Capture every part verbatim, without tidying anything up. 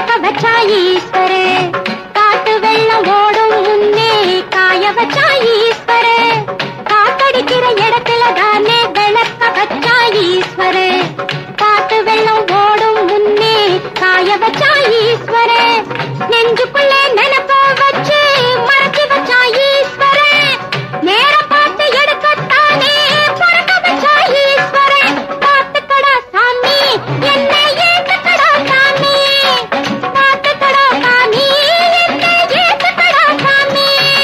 பறக்க வச்சா ஈஸ்வரே, காட்டு வெள்ளம் ஓடும் முன்னே காய வச்சா ஈஸ்வரே, காத்தடிக்கிற இடத்துல தானே விளக்க வச்சா ஈஸ்வரே, காட்டு வெள்ளம் ஓடும் முன்னே காய வச்சா ஈஸ்வரே, நெஞ்சுக்குள்ளே நினைப்ப வச்சு மறைச்சு வச்சா ஈஸ்வரே, நேரம் பார்த்து எடுக்கத்தானே பறக்க வச்சா ஈஸ்வரே, பார்த்துக்கடா சாமி என்னை ஏத்துக்கடா சாமி, பார்த்துக்கடா சாமி என்னை ஏத்துக்கடா சாமி.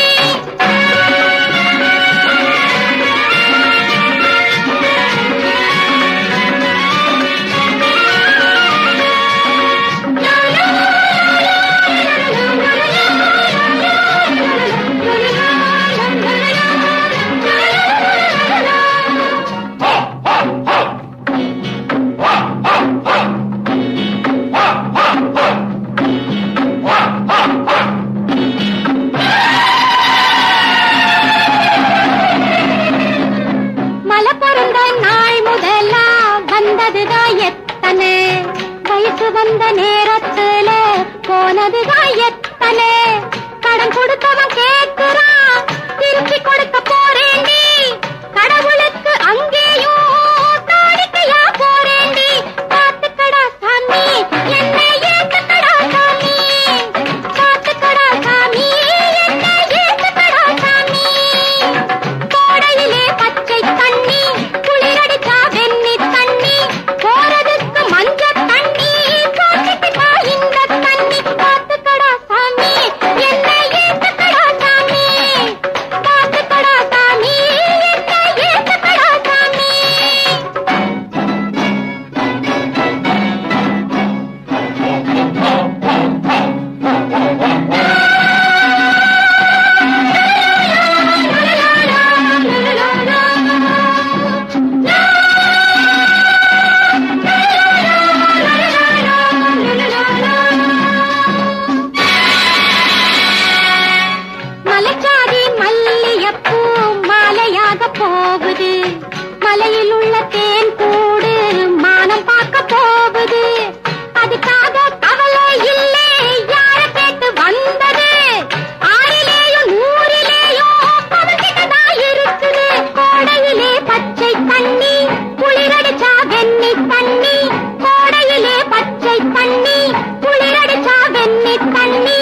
மலை பிறந்த நாள் முதலா வந்ததுதான் எத்தனை, வயசு வந்த நேரத்துல போனதுதான் எத்தனை, கடன் கொடுத்தவன் கேட்கிறான் திருப்பி கொடுக்க போறேண்டி, கடவுளுக்கு அங்கேயும் தாடிக்கையா போறேண்டி, பார்த்துக்கடா சாமி என்னை ஏத்துக்கடா சாமி, பார்த்துக்கடா சாமி என்னை ஏத்துக்கடா சாமி. கோடையிலே பச்சை தண்ணி குளிரடிச்சா வெண்ணி தண்ணி, போறதுக்கு மஞ்ச தண்ணி காட்டுக்கிட்டா இந்த தண்ணி, பார்த்துக்கடா சாமி என்னை ஏத்துக்கடா சாமி, பார்த்துக்கடா சாமி என்னை ஏத்துக்கடா சாமி. மலைச்சாதி மல்லியப்பூ மாலையாக போகுது, மலையில் உள்ள தேன் கூடு மானம் பார்க்க போகுது, அதுக்காக கவலை இல்லை யார கேட்டு வந்தது, ஆறிலேயும் நூறிலேயும் பதுக்கிட்டதா இருக்குது, கோடையிலே பச்சை தண்ணி குளிரடிச்சா வெண்ணி தண்ணி, கோடையிலே பச்சை தண்ணி குளிரடிச்சா வெண்ணி தண்ணி,